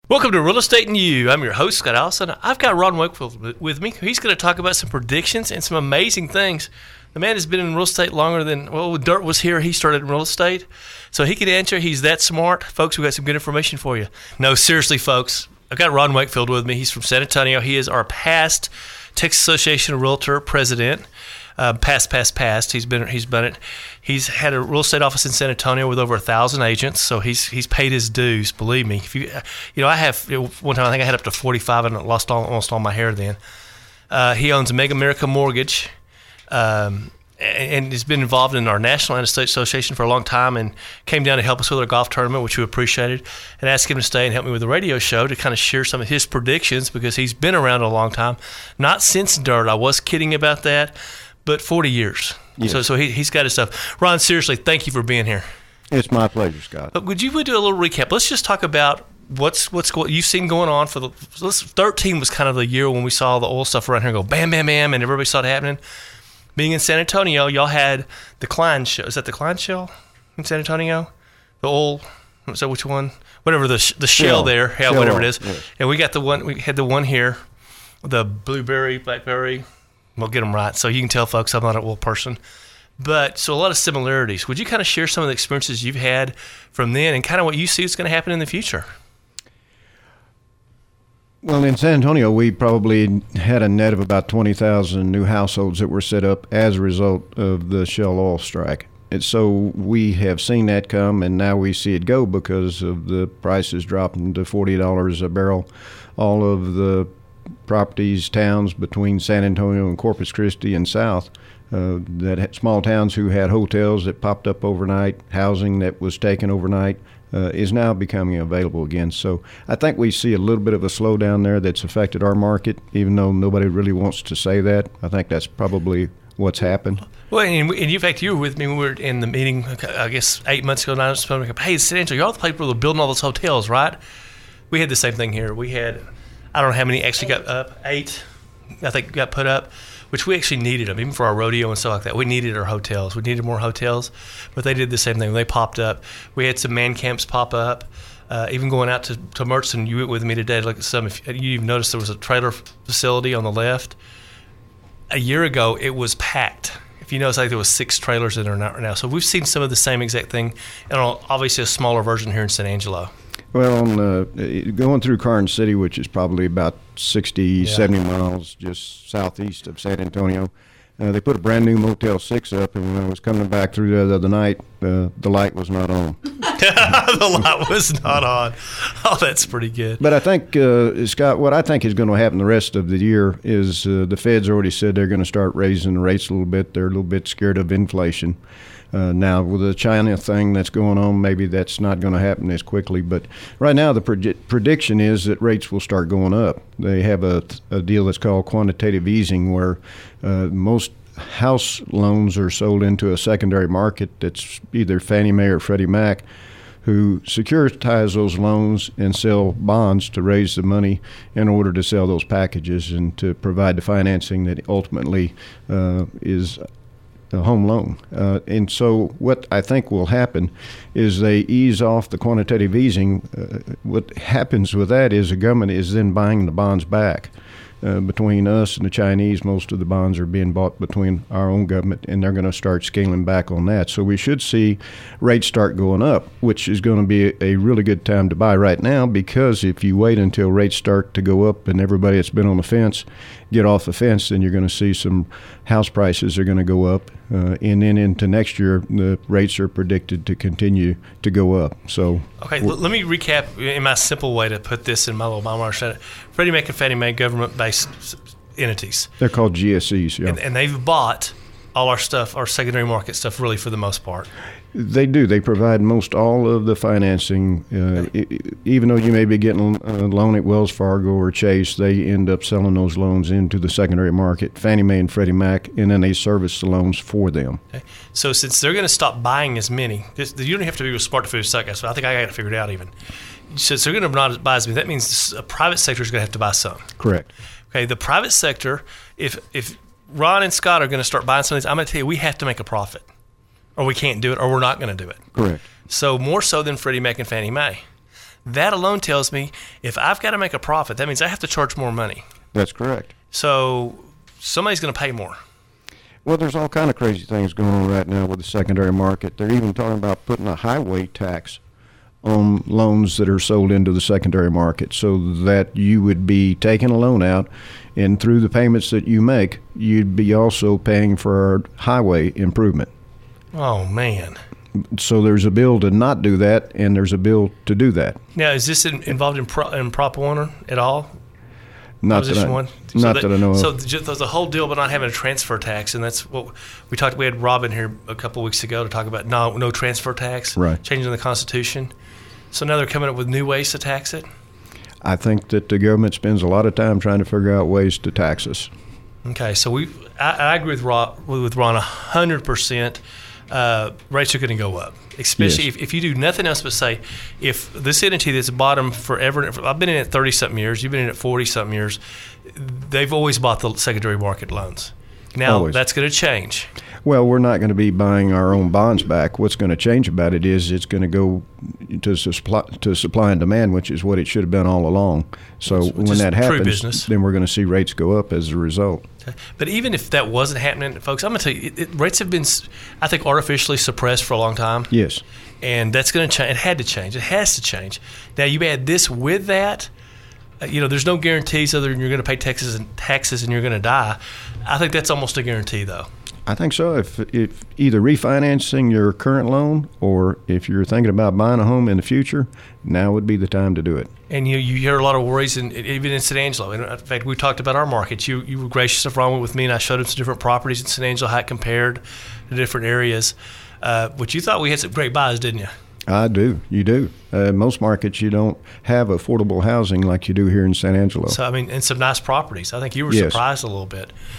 Welcome to Real Estate and You. I'm your host, Scott Allison. I've got Ron Wakefield with me. He's going to talk about some predictions and some amazing things. The man has been in real estate longer than, well, when Dirt was here, he started in real estate. So he can answer. He's that smart. Folks, we've got some good information for you. No, seriously, folks. I've got Ron Wakefield with me. He's from San Antonio. He is our past Texas Association of Realtor president. Past. He's been it. He's had a real estate office in San Antonio with over 1,000 agents, so he's paid his dues. Believe me. I have one time I think I had up to 45 and lost almost all my hair then. He owns Mega America Mortgage, and has been involved in our National and State Association for a long time, and came down to help us with our golf tournament, which we appreciated, and asked him to stay and help me with the radio show to kind of share some of his predictions because he's been around a long time. Not since Dirt. I was kidding about that. But 40 years. Yes. So he's got his stuff. Ron, seriously, thank you for being here. It's my pleasure, Scott. But would you do a little recap? Let's just talk about what's going. You've seen going on for 13 was kind of the year when we saw the oil stuff around here go bam, bam, bam, and everybody saw it happening. Being in San Antonio, y'all had the Klein Show. Is that the Klein Show in San Antonio? The oil. So which one? Whatever the shell there. Yeah, whatever it is. Yes. And we got the one. We had the one here, the blueberry, blackberry. We'll get them right. So you can tell, folks, I'm not an oil person. But so a lot of similarities. Would you kind of share some of the experiences you've had from then and kind of what you see is going to happen in the future? Well, in San Antonio, we probably had a net of about 20,000 new households that were set up as a result of the Shell oil strike. And so we have seen that come, and now we see it go because of the prices dropping to $40 a barrel. All of the properties, towns between San Antonio and Corpus Christi and south, small towns who had hotels that popped up overnight, housing that was taken overnight, is now becoming available again. So I think we see a little bit of a slowdown there that's affected our market, even though nobody really wants to say that. I think that's probably what's happened. Well, and in fact, you were with me when we were in the meeting, I guess 8 months ago. Now, hey, San Antonio, y'all the place where they're building all those hotels, right? We had the same thing here. We had, I don't know how many actually got up, 8, I think got put up, which we actually needed them, even for our rodeo and stuff like that. We needed our hotels. We needed more hotels, but they did the same thing. When they popped up, we had some man camps pop up. Even going out to Murchison, you went with me today to look at some. If you even noticed there was a trailer facility on the left. A year ago, it was packed. If you notice, I think there was 6 trailers in there now. So we've seen some of the same exact thing, and obviously a smaller version here in San Angelo. Well, going through Karnes City, which is probably about 70 miles just southeast of San Antonio, they put a brand new Motel 6 up, and when I was coming back through there the other night, the light was not on. The light was not on. Oh, that's pretty good. But I think, Scott, what I think is going to happen the rest of the year is the Fed's already said they're going to start raising the rates a little bit. They're a little bit scared of inflation. Now, with the China thing that's going on, maybe that's not going to happen as quickly. But right now, the prediction is that rates will start going up. They have a deal that's called quantitative easing, where most house loans are sold into a secondary market that's either Fannie Mae or Freddie Mac, who securitize those loans and sell bonds to raise the money in order to sell those packages and to provide the financing that ultimately is a home loan. And so what I think will happen is they ease off the quantitative easing. What happens with that is the government is then buying the bonds back. Between us and the Chinese, most of the bonds are being bought between our own government, and they're going to start scaling back on that. So we should see rates start going up, which is going to be a really good time to buy right now, because if you wait until rates start to go up and everybody that's been on the fence get off the fence, then you're going to see some house prices are going to go up. And then into next year, the rates are predicted to continue to go up. So, okay, let me recap in my simple way to put this in my little mind. Freddie Mac and Fannie Mae government-based entities. They're called GSEs, yeah. And they've bought all our stuff, our secondary market stuff, really, for the most part. They do. They provide most all of the financing. Even though you may be getting a loan at Wells Fargo or Chase, they end up selling those loans into the secondary market, Fannie Mae and Freddie Mac, and then they service the loans for them. Okay. So since they're going to stop buying as many, you don't have to be smart to figure this out, so I think I got to figure it out even. Since they're going to not buy as many, that means the private sector is going to have to buy some. Correct. Okay, the private sector, if Ron and Scott are going to start buying some of these, I'm going to tell you, we have to make a profit. Or we can't do it, or we're not going to do it. Correct. So more so than Freddie Mac and Fannie Mae. That alone tells me if I've got to make a profit, that means I have to charge more money. That's correct. So somebody's going to pay more. Well, there's all kind of crazy things going on right now with the secondary market. They're even talking about putting a highway tax on loans that are sold into the secondary market, so that you would be taking a loan out, and through the payments that you make, you'd be also paying for highway improvement. Oh, man. So there's a bill to not do that, and there's a bill to do that. Now, is this involved in Prop 1 at all? Not that I know of. So there's the whole deal about not having a transfer tax, and that's what we talked. We had Robin here a couple of weeks ago to talk about no transfer tax, right? Changing the Constitution. So now they're coming up with new ways to tax it. I think that the government spends a lot of time trying to figure out ways to tax us. Okay, so I agree with Ron 100%. Rates are going to go up, especially if you do nothing else but say, if this entity that's bottom forever, I've been in it 30-something years, you've been in it 40-something years, they've always bought the secondary market loans. Now, that's going to change. Well, we're not going to be buying our own bonds back. What's going to change about it is it's going to go to supply and demand, which is what it should have been all along. So when that happens, then we're going to see rates go up as a result. Okay. But even if that wasn't happening, folks, I'm going to tell you, rates have been, I think, artificially suppressed for a long time. Yes. And that's going to change. It had to change. It has to change. Now, you add this with that, there's no guarantees other than you're going to pay taxes and you're going to die. I think that's almost a guarantee, though. I think so. If either refinancing your current loan or if you're thinking about buying a home in the future, now would be the time to do it. And you hear a lot of worries, even in San Angelo. In fact, we talked about our markets. You were gracious enough, Ron, with me, and I showed him some different properties in San Angelo, how it compared to different areas. But you thought we had some great buys, didn't you? I do. You do. Most markets, you don't have affordable housing like you do here in San Angelo. So, and some nice properties. I think you were surprised a little bit.